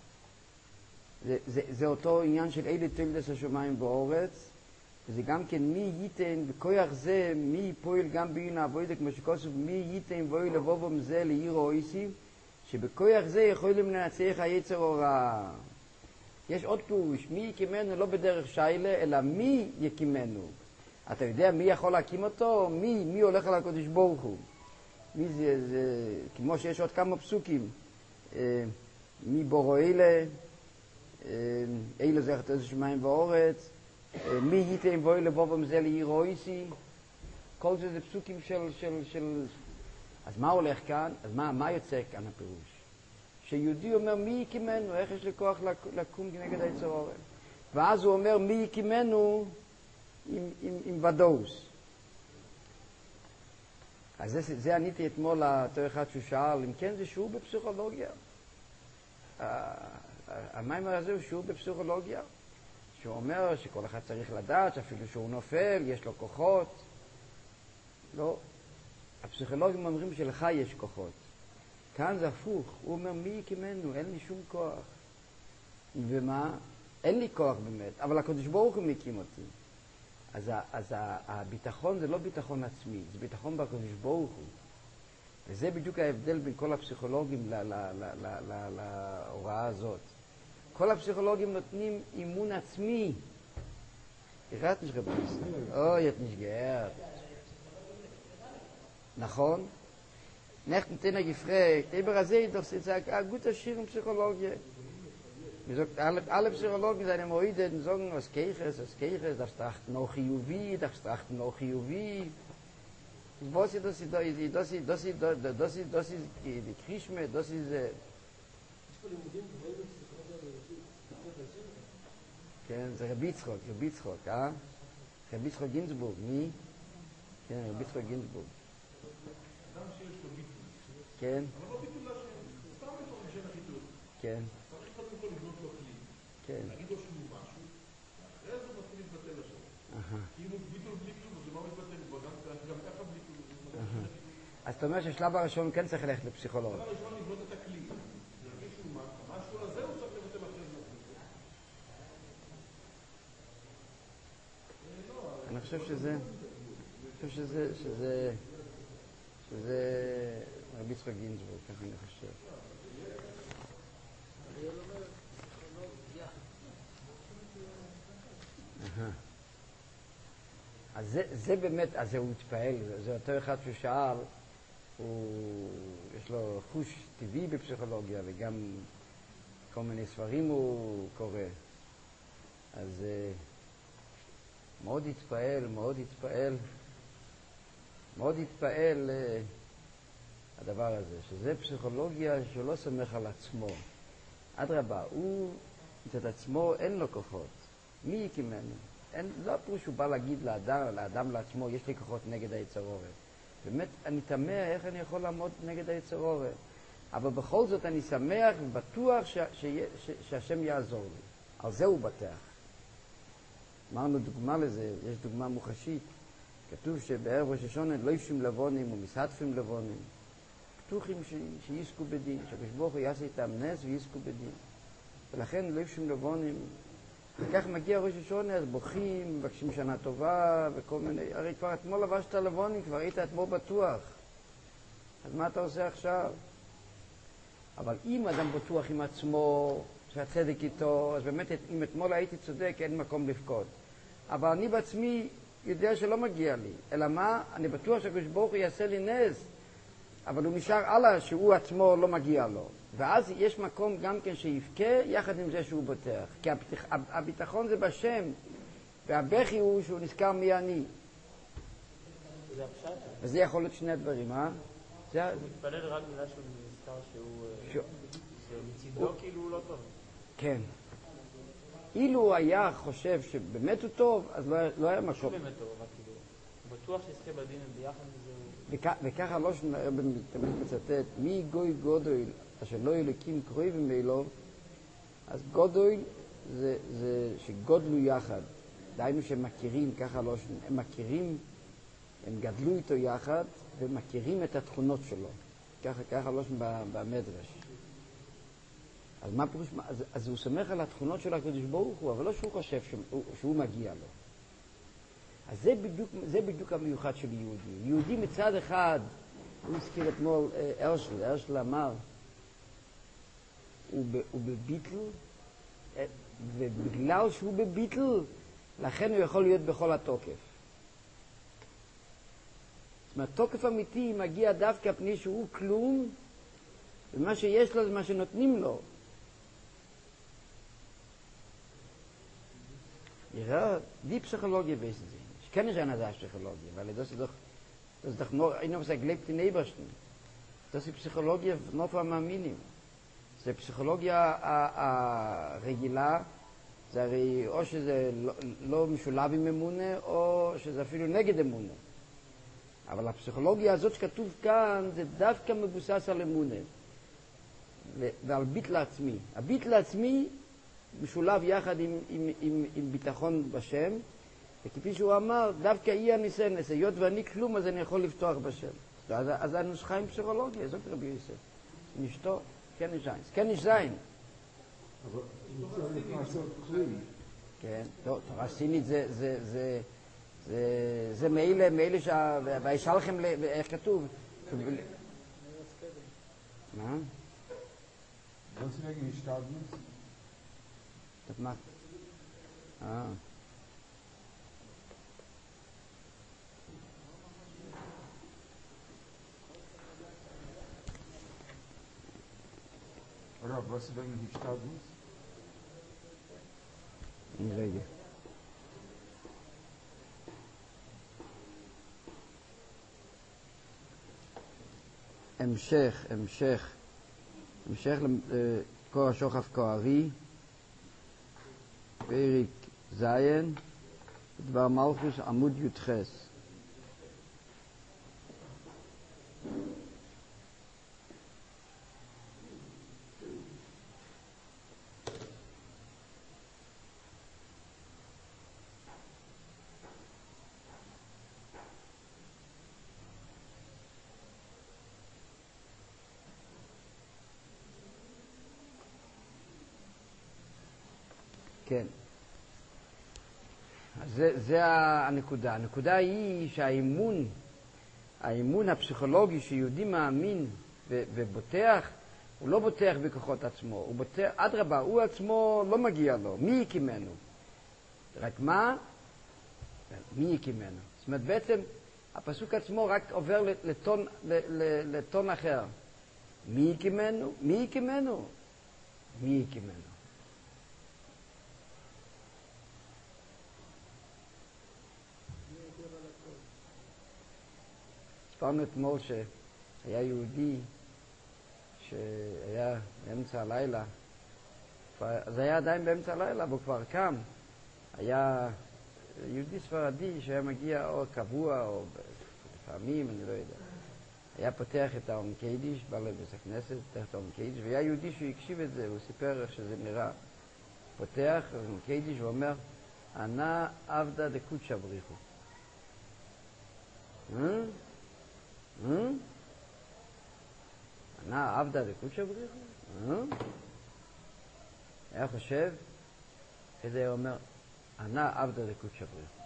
זה אותו עניין של אלה תולדות השמיים ואורץ, וזה גם כן מי ייתן, בכוח זה מי פועל גם בעין העבודה, כמו שכוסף מי ייתן ואוי לבובם זה לעיר האויסי, שבכוח זה יכולים לנצח היצר אורה. יש עוד פירוש, מי יקימנו לא בדרך שיילה, אלא מי יקימנו. אתה יודע מי יכול להקים אותו? מי הולך על הקדוש ברוך הוא? מי זה כמו שיש עוד כמה פסוקים. מי בורו אלה, אלה זה חטא שמיים ואורץ, מי ייתן ואוי לבובם זה לעיר האויסי. כל זה פסוקים של... אז מה הולך כאן? אז מה יוצא כאן הפירוש? שיהודי אומר מי יקימנו, איך יש לי כוח לקום כנגד היצר אורה? ואז הוא אומר מי יקימנו עם ודאוס. אז זה עניתי אתמול לאותו אחד שהוא שאל, אם כן זה שיעור בפסיכולוגיה. המיימר הזה הוא שיעור בפסיכולוגיה, שהוא אומר שכל אחד צריך לדעת שאפילו שהוא נופל, יש לו כוחות. לא. הפסיכולוגים אומרים שלך יש כוחות. כאן זה הפוך. הוא אומר מי יקימנו, אין לי שום כוח. ומה? אין לי כוח באמת, אבל הקדוש ברוך הוא מקים אותי. אז הביטחון זה לא ביטחון עצמי, זה ביטחון בקדוש ברוך הוא. וזה בדיוק ההבדל בין כל הפסיכולוגים להוראה הזאת. כל הפסיכולוגים נותנים אימון עצמי. יראת נשגבוס. אוי, את נשגעת. נכון? Nicht mit denen gefragt, aber sie doch sagen, gut Schir und Psychologie. Wir sagt alle Psychologen seine Moide sagen, was Kirche, das tracht noch Juvi, das tracht noch Juvi. Was ist das ist die Krishme, das ist כן, זה רבי יצחק, רבי יצחק גינסבורג, מי? כן, רבי יצחק גינסבורג. אדם שיש לו ביטול. כן. אבל לא ביטול לשם, סתם בתוך לשם החיתות. כן. צריך קודם כל לבנות לו כלי. כן. להגיד לו שהוא משהו, אחרי זה הוא מתחיל להתבטל לשם. כי אם הוא ביטול בלי כלום, אז מה מתבטל? גם ככה בלי כלום. אז אתה אומר שהשלב הראשון כן צריך ללכת לפסיכולוג. השלב הראשון לבנות את הכלי. להגיד שהוא משהו לזה הוא צריך לבטל אחרי זה. אני חושב שזה רבי יצחק גינסבורג, ככה אני חושב. אז זה באמת, אז הוא התפעל, זה אותו אחד שהוא שאל, יש לו חוש טבעי בפסיכולוגיה וגם כל מיני ספרים הוא קורא. אז מאוד התפעל הדבר הזה, שזה פסיכולוגיה שהוא לא סומך על עצמו. אדרבה, הוא מצד עצמו אין לו כוחות. מי יקימנו? לא פירוש שהוא בא להגיד לאדם לעצמו, יש לי כוחות נגד היצר אורה. באמת, אני תמה איך אני יכול לעמוד נגד היצר אורה. אבל בכל זאת אני שמח ובטוח שהשם יעזור לי. על זה הוא בטח. אמרנו דוגמה לזה, יש דוגמה מוחשית. כתוב שבערב ראש השונה לא ישום לבונים ומסעטפים לבונים. פתוחים שיסקו בדין, שהקדוש ברוך הוא יעשה איתם נס ויסקו בדין. ולכן לא ישום לבונים. וכך מגיע ראש השונה, אז בוכים, מבקשים שנה טובה וכל מיני. הרי כבר אתמול לבשת לבונים, כבר היית אתמול בטוח. אז מה אתה עושה עכשיו? אבל אם אדם בטוח עם עצמו, שהצדק איתו, אז באמת אם אתמול הייתי צודק, אין מקום לבכות. אבל אני בעצמי יודע שלא מגיע לי. אלא מה? אני בטוח שהקדוש ברוך הוא יעשה לי נס, אבל הוא נשאר הלאה שהוא עצמו לא מגיע לו. ואז יש מקום גם כן שיבכה יחד עם זה שהוא בוטח. כי הביטחון זה בשם, והבכי הוא שהוא נזכר מי אני. זה הפשט. וזה יכול להיות שני הדברים, אה? הוא מתפלל רק בגלל שהוא נזכר שהוא... שמצידו כאילו הוא לא טוב. כן. אילו הוא היה חושב שבאמת הוא טוב, אז לא היה מקום. שהוא באמת טוב, אבל כאילו, הוא בטוח שיזכה בדין ביחד וזה... וככה לא שנראה תמיד מצטט, מי גוי גודל אשר לא אלוקים קרובים מאלו, אז גודל זה שגודלו יחד. דהיינו שהם מכירים, ככה לא שנראה, הם מכירים, הם גדלו איתו יחד ומכירים את התכונות שלו. ככה לא שנראה במדרש. אז מה פירוש? אז הוא סומך על התכונות של הקדוש ברוך הוא, אבל לא שהוא חושב שהוא מגיע לו. אז זה בדיוק המיוחד של יהודי. יהודי מצד אחד, הוא הזכיר אתמול הרשל אמר, הוא בביטל, ובגלל שהוא בביטל, לכן הוא יכול להיות בכל התוקף. זאת אומרת, תוקף אמיתי מגיע דווקא פני שהוא כלום, ומה שיש לו זה מה שנותנים לו. Ja, die Psychologie wissen Sie. Ich kenne schon eine Psychologie, weil das ist doch nur einer, was gelebt in Ebersten. Das ist Psychologie nur von Minim. Das ist Psychologie הרגילה, זה הרי או שזה לא משולב עם אמונה, או שזה אפילו נגד אמונה. אבל הפסיכולוגיה הזאת שכתוב כאן, זה דווקא מבוסס על אמונה. ועל ביט לעצמי. הביט לעצמי משולב יחד עם ביטחון בשם, וכפי שהוא אמר, דווקא אי הניסן, היות ואני כלום, אז אני יכול לפתוח בשם. אז הנוסחה עם פסיכולוגיה, זאת רבי יוסף. נשתו, כן יש זין. כן יש זין. אבל הוא צריך לעשות כלי. כן, טוב, תורה סינית זה מאלה והאישה לכם, איך כתוב? מה? Deswegen Stadtmus. Das macht. Oder was wegen Stadtmus? רגע. המשך לקור השוחף קוהרי, פרק זין, דבר מלכוס עמוד י"ח. כן. זה הנקודה. הנקודה היא האמון הפסיכולוגי שיהודי מאמין ובוטח, הוא לא בוטח בכוחות עצמו. הוא בוטח, אדרבה, הוא עצמו לא מגיע לו. מי הקימנו? רק מה? מי הקימנו? זאת אומרת, בעצם הפסוק עצמו רק עובר לטון אחר. מי הקימנו? מי הקימנו? מי הקימנו? ספרנו אתמול שהיה יהודי שהיה באמצע הלילה, זה היה עדיין באמצע הלילה, והוא כבר קם. היה יהודי ספרדי שהיה מגיע או קבוע או לפעמים, אני לא יודע. היה פותח את האום קיידיש, בא לבית הכנסת, פותח את האום קיידיש, והיה יהודי שהוא הקשיב את זה, הוא סיפר איך שזה נראה. פותח את האום קיידיש ואומר, אנא עבדה דקודשא בריחו. אנא עבדה דקודשא בריחו? היה חושב, כזה היה אומר, אנא עבדה דקודשא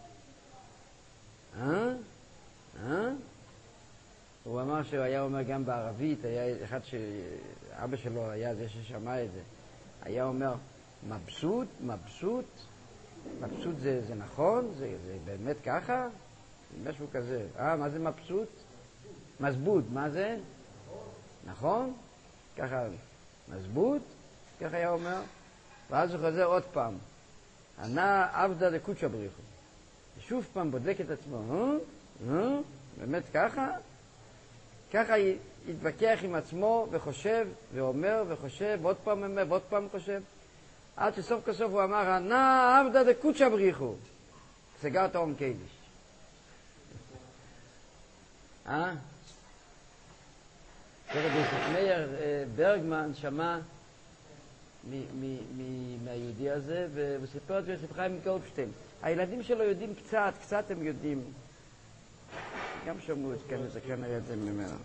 בריחו. הוא אמר שהוא היה אומר גם בערבית, היה אחד שאבא שלו היה זה ששמע את זה, היה אומר, מבסוט, מבסוט, מבסוט זה נכון? זה באמת ככה? משהו כזה. מה זה מבסוט? מזבוט, מה זה? נכון? ככה, מזבוט, ככה היה אומר. ואז הוא חוזר עוד פעם. ענה עבדה דקודשא בריחו. שוב פעם בודק את עצמו. באמת ככה? ככה יתווכח עם עצמו וחושב ואומר וחושב, ועוד פעם אומר ועוד פעם חושב. עד שסוף כסוף הוא אמר, ענה עבדה דקודשא בריחו. סגר את האום קיידיש. מאיר ברגמן שמע מהיהודי הזה, והוא סיפר את זה לרב חיים גולדשטיין. הילדים שלו יודעים קצת הם יודעים. גם שמעו את כנראה את זה ממנו.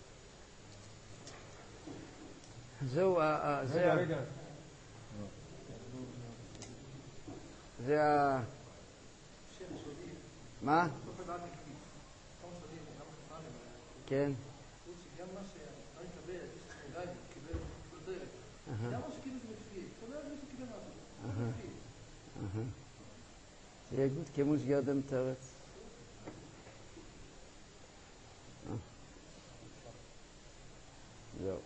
זהו, רגע. זה ה... מה? כן. גם מה שאתה מקבל, יש לך אולי, קיבל בדרך. גם מה שקיבל זה מפריע. זאת אומרת, מי שקיבל משהו. זה מפריע. Sehr gut, kemus yadam teretz. זהו.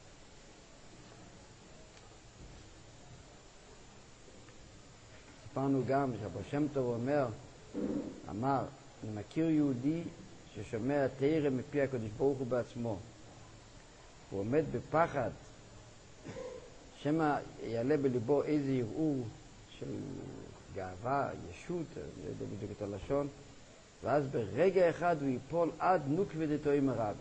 סיפרנו גם שהבעל שם טוב אמר, אני מכיר יהודי ששומע תורה מפי הקדוש ברוך הוא בעצמו. הוא עומד בפחד שמא יעלה בליבו איזה ערעור של גאווה, ישות, לא יודע בדיוק את הלשון, ואז ברגע אחד הוא ייפול עד נוקבה דתוהי מרבה.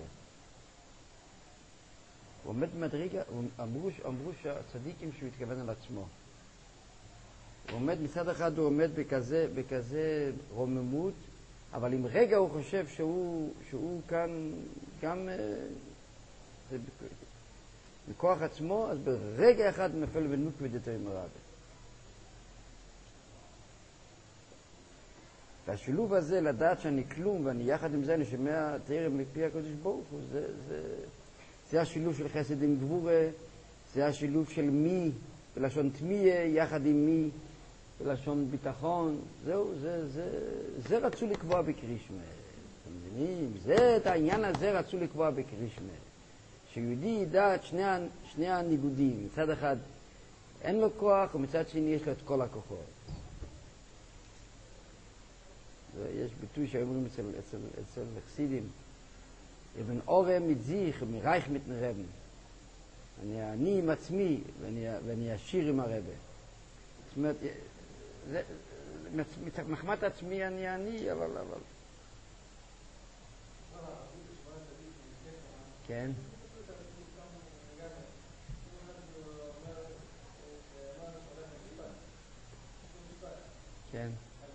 הוא עומד במדרגה, אמרו שהצדיקים שהוא התכוון על עצמו. הוא עומד, מצד אחד הוא עומד בכזה רוממות, אבל אם רגע הוא חושב שהוא כאן גם מכוח עצמו, אז ברגע אחד הוא נפל בנוקבה דתוהי מרבה. והשילוב הזה, לדעת שאני כלום, ואני יחד עם זה, אני שומע תורה מפי הקדוש ברוך הוא, זה השילוב של חסד עם גבורה, זה השילוב של מי, בלשון תמיה, יחד עם מי, בלשון ביטחון, זהו, זה רצו לקבוע בקרישמה. אתם מבינים? את העניין הזה רצו לקבוע בקרישמה. שיהודי ידע את שני הניגודים, מצד אחד אין לו כוח, ומצד שני יש לו את כל הכוחות. יש ביטוי שאומרים אצל חסידים, אבן אורם מתזיך מרייך מתנרבן. אני עם עצמי ואני עשיר עם הרבה. זאת אומרת, מחמת עצמי אני, אבל... כן? כן.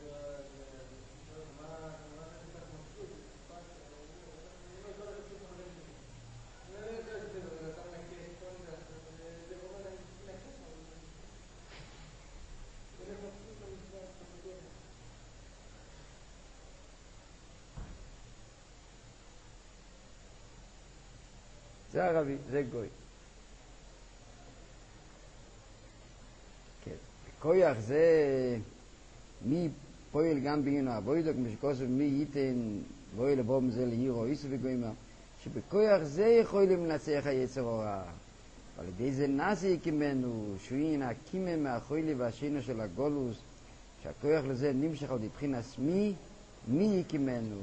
זה ערבי, זה גוי. כן. כויח זה מי פועל גם בעניין העבודה, כמו שכוסף מי ייתן בואי לבוא מזה להירו איסו וגוימה, שבכויח זה יכולים לנצח היצר הרע. אבל ידי זה נעשה יקימנו, שווין הקימה מהחולי והשינו של הגולוס, שהכויח לזה נמשך עוד מבחינת מי יקימנו.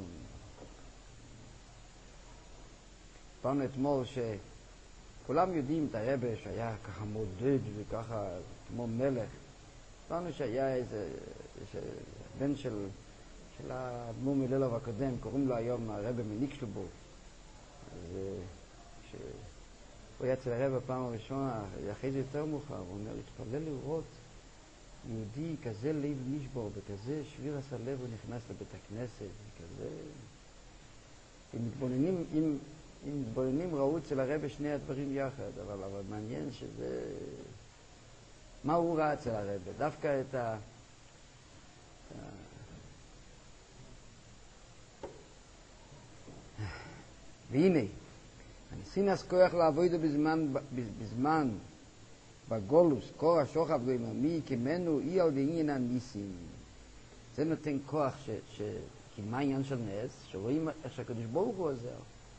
פעם אתמול שכולם יודעים את הרב שהיה ככה מודד וככה כמו מלך. פעם שהיה איזה בן של האדמו"ר מלילוב הקודם, קוראים לו היום הרב מניקשלבורג. אז כשהוא היה אצל הרב בפעם הראשונה, אחרי זה יותר מאוחר, הוא אומר, התפלל לראות יהודי כזה לב נשבור, בכזה שביר עשה לב הוא נכנס לבית הכנסת, וכזה... אם מתבוננים ראו אצל הרב שני הדברים יחד, אבל מעניין שזה... מה הוא ראה אצל הרב? דווקא את ה... והנה, הניסינס כוח לעבוד בגולוס, קורא שוכב גוימר, מי כמנו אי על בעניין הניסים. זה נותן כוח כי מה העניין של נס? שרואים איך שהקדוש ברוך הוא עוזר.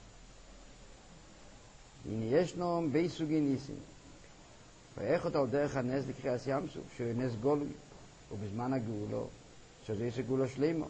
הנה ישנו בי סוגי ניסים. ואיך אותו על דרך הנס לקריאת ים סוף, שהוא נס גולוי, ובזמן הגאולו, שזה יש גאולו שלמה.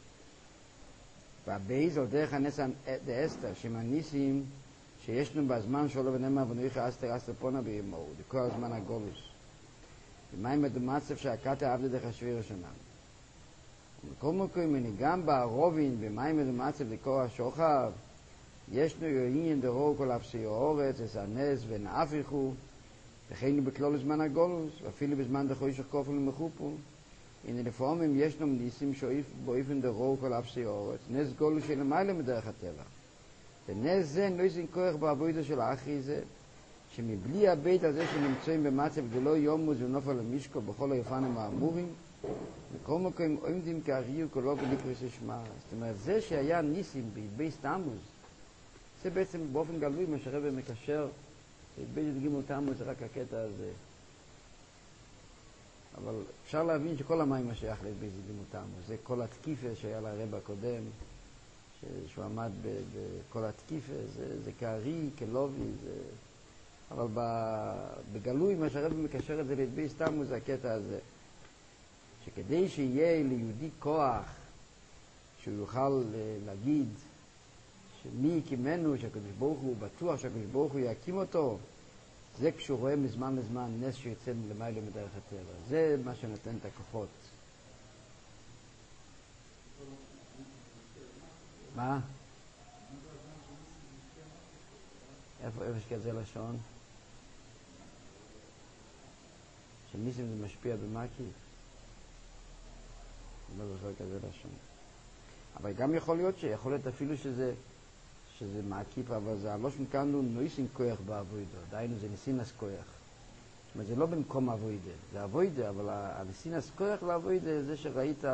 והבייז על דרך הנס דאסתר, שמניסים שישנו בזמן שלו ונאמר ונויכה אסתר פונה בימו, בכל הזמן הגולוס. ומה עם הדומצב שהקטע עבד דרך השביר השנה. ובכל מקום, גם בערובין, במה עם הדומצב לקור השוכב, ישנו יועין דרור כל אפסי האורץ, את הנס ונאפיכו, וכן בכלול זמן הגולוס, ואפילו בזמן דחוי שכופל ומחופו. הנה לפעמים ישנו ניסים שואף באופן דרור כל אפסי האורץ, נס גולוס שלמעלה מדרך הטבע. ונס זה נויסין כוח בעבודה של האחרי זה, שמבלי הבית הזה שנמצאים במצב ולא יומוס ונופל למשקו בכל היפנים האמורים, וכל מקום עומדים כאריה כולו בליקריס השמה. זאת אומרת, זה שהיה ניסים בבית תמוז, זה בעצם באופן גלוי מה שהרבא מקשר, בית גימל תמוז זה רק הקטע הזה. אבל אפשר להבין שכל המים השייך לבית גימל תמוז, זה כל התקיפה שהיה לרבא הקודם, שהוא עמד בכל התקיפה, זה כארי, כלובי, אבל בגלוי מה שהרבא מקשר את זה לבית תמוז זה הקטע הזה. שכדי שיהיה ליהודי כוח שהוא יוכל להגיד שמי יקימנו, שהקדוש ברוך הוא בטוח שהקדוש ברוך הוא יקים אותו, זה כשהוא רואה מזמן לזמן נס שיוצא למעלה מדרך הטבע. זה מה שנותן את הכוחות. מה? איפה יש כזה לשון? שניסים זה משפיע במקיף? לא זוכר כזה לשון. אבל גם יכול להיות אפילו שזה מעקיף, אבל זה לא שמכאנו נויסין כוח בעבודה, דהיינו זה ניסינס כוח. זאת אומרת, זה לא במקום עבודה, זה עבודה, אבל הניסינס כוח לעבודה, זה שראית,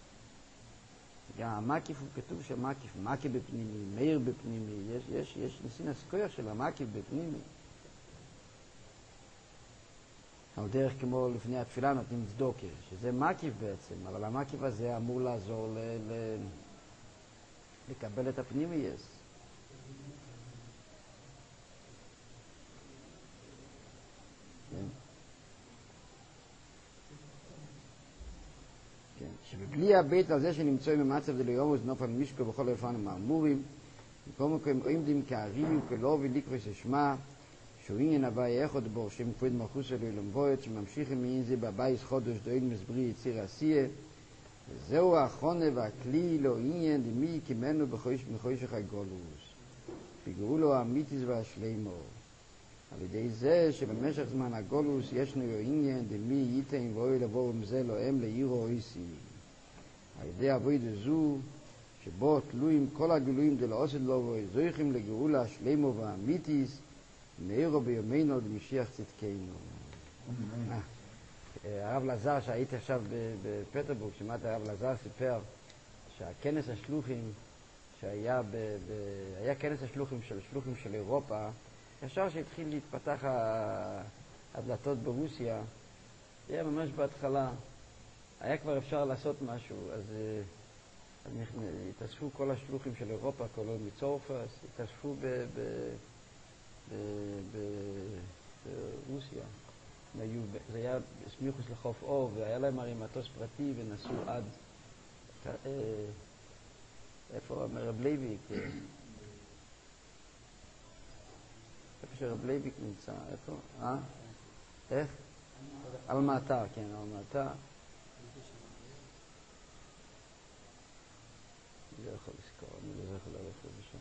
גם המקיף הוא כתוב שמקיף, מקיף בפנימי, מאיר בפנימי, יש ניסינס כוח של המקיף בפנימי. על דרך כמו לפני התפילה נותנים צדוקה, שזה מקיף בעצם, אבל המקיף הזה אמור לעזור לקבל את הפנימייס. כן. שבבלי הבית על זה שנמצאים במצב דליומוס נופל משקו בכל הפנים האמורים, בכל מקום עומדים כארי וכלא וליקרוס השמה, שהוא עניין הווי אחד בו, שם כבוד מלכוס אלוהי למבואת, שממשיכים מעין זה בבייס חודש דוין מסברי יציר עשייה, וזהו האחרונה והכלי לא עניין דמי כמנו בחושך הגולוס. בגאולו האמיתיס והשלימו. על ידי זה שבמשך זמן הגולוס ישנו עניין דמי ייתן ואוי לבוא ומזה להם לעירו איסי. על ידי עבודה זו, שבו תלויים כל הגילויים דלעושת לו וזויכים לגאולה השלימו והאמיתיס, נאירו ביומנו למשיח צדקנו. הרב לזר, שהייתי עכשיו בפטרבורג, שמעת הרב לזר סיפר שהכנס השלוחים שהיה היה כנס השלוחים של אירופה, ישר שהתחיל להתפתח הדלתות ברוסיה, היה ממש בהתחלה, היה כבר אפשר לעשות משהו, אז התאספו כל השלוחים של אירופה, כולל מצורפס, התאספו ברוסיה. זה היה סמיכוס לחוף אור, והיה להם הרי מטוס פרטי ונסעו עד איפה רב לייביק, איפה שרב לייביק נמצא, איפה? איך? אלמטה, כן, אלמטה. אני לא יכול לזכור, אני לא זוכר ללכת בשם.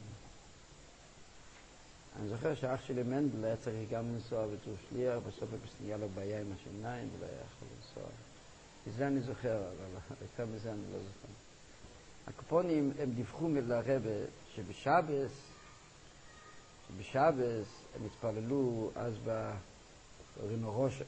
אני זוכר שאח שלי מנדל היה צריך גם לנסוע בתור שליח, בסוף נהיה לו בעיה עם השיניים ולא היה יכול לנסוע. מזה אני זוכר, אבל יותר מזה אני לא זוכר. הקופונים הם דיווחו לרבא שבשבס הם התפללו אז ברינו ראש,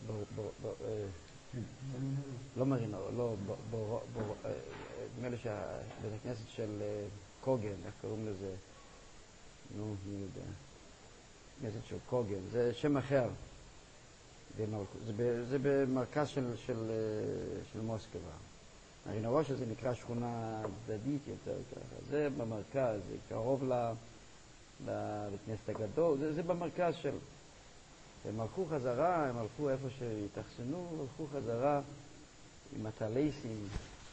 לא מרינו, לא, נדמה לי שבית הכנסת של קוגן, איך קוראים לזה? נו, אני יודע. כנסת של קוגן, זה שם אחר. זה במרכז של מוסקבה. הרינורושא זה נקרא שכונה דתית יותר ככה. זה במרכז, זה קרוב לבית כנסת הגדול, זה במרכז של... הם הלכו חזרה, הם הלכו איפה שהתאכסנו, הלכו חזרה עם הטלייסים.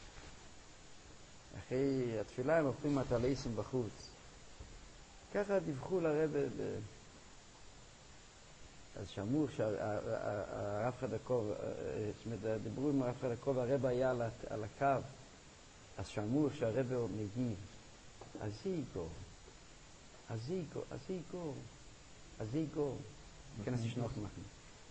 אחרי התפילה הם הלכו עם הטלייסים בחוץ. ככה דיווחו לרב, אז שמעו שהרב חדקוב, דיברו עם הרב חדקוב, הרב היה על הקו, אז שמעו שהרב מגיב, הזיגו, כנס ישנוך אנחנו.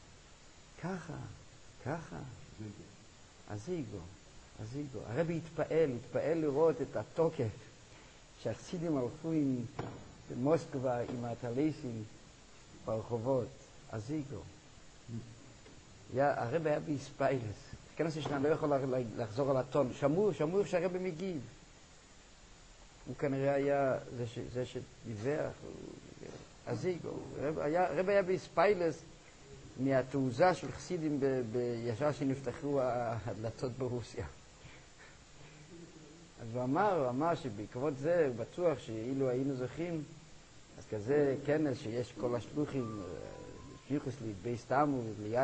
ככה, הזיגו. הרב התפעל לראות את התוקף שהחסידים הלכו במוסקבה עם הטלייסים ברחובות. הזיגו. הרב היה באספיילס. כנס ישנה לא יכול לחזור על הטון. שמעו שהרב מגיב. הוא כנראה היה זה שדיווח. הזיגו. הרב היה באספיילס מהתעוזה של חסידים ישר שנפתחו הדלתות ברוסיה. אז הוא אמר שבעקבות זה הוא בטוח שאילו היינו זוכים, אז כזה כנס שיש כל השלוחים, שליחוס בייס תמוז,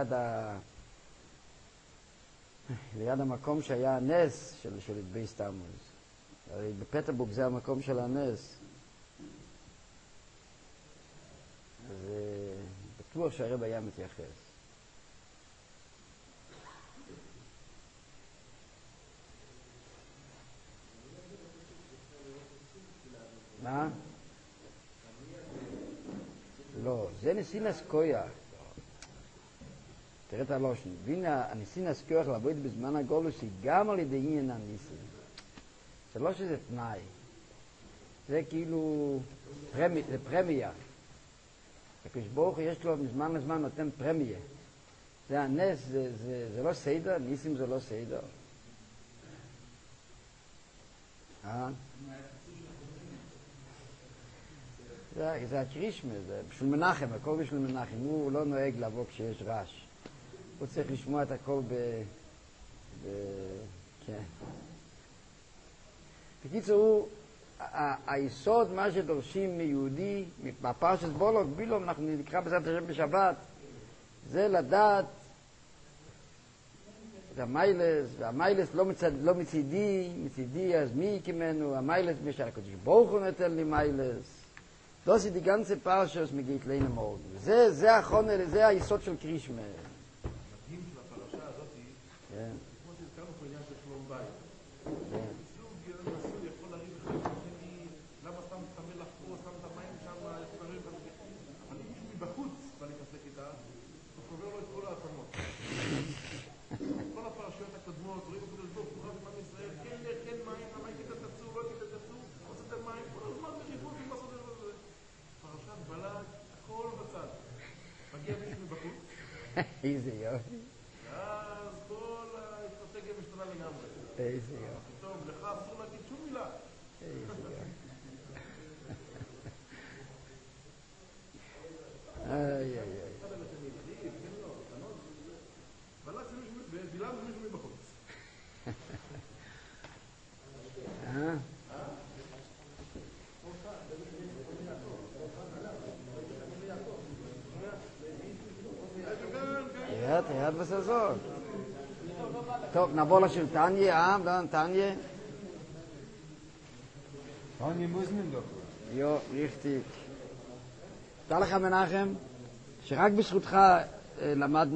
ליד המקום שהיה הנס של בייס תמוז. הרי בפטרבורג זה המקום של הנס. אז בטוח שהרב היה מתייחס. מה? לא, זה נסינס כוח. תראה את הלושן. הנסינס כוח לעבוד בזמן הגולוס היא גם על ידי עניין הניסים. זה לא שזה תנאי. זה כאילו זה פרמיה. הקדוש ברוך הוא יש לו מזמן לזמן נותן פרמיה. זה הנס, זה לא סדר, ניסים זה לא סדר. זה הקרישמה, זה בשביל מנחם, הכל בשביל מנחם. הוא לא נוהג לבוא כשיש רעש. הוא צריך לשמוע את הכל כן. בקיצור, היסוד, מה שדורשים מיהודי, בפרשת בולוק, בילום, אנחנו נקרא בעזרת השם בשבת, זה לדעת את המיילס, והמיילס לא מצידי, אז מי יקמנו, המיילס משל הקדוש ברוך הוא נותן לי מיילס. לא עשיתי גנצה פרשת מגיעת לינה מורגן. זה החונר, זה היסוד של קרישמה. מדהים של הפרשה הזאת, כמו שהזכרנו פה עניין של שלום בית. יכול להריב אחד, למה שם את המלח פה, שם את המים שם, הספרים, אבל אם מישהו מבחוץ בא להתעסק איתה, הוא חובר לו את כל העצמות. כל הפרשיות הקודמות, רואים אותו לדבור, הוא רב עם ישראל, כן מים, המים תתתצו, לא תתתצו, עושה מים, כל הזמן בריבות עם מסודר וזה. פרשת בלק, הכל בצד. מגיע מישהו מבחוץ. איזה יופי. ואז כל האסטרטגיה משתנה לגמרי. איזה יופי. פתאום, לך אסור להגיד שום מילה. איזה יופי. איי. בלק זה מישהו, ובלעם זה מישהו מבחוץ. תרד בסזון. טוב, נעבור לשם טניה, טניה. טניה מוזמן דוקו. יו, richtig. תודה לך מנחם, שרק בזכותך למדנו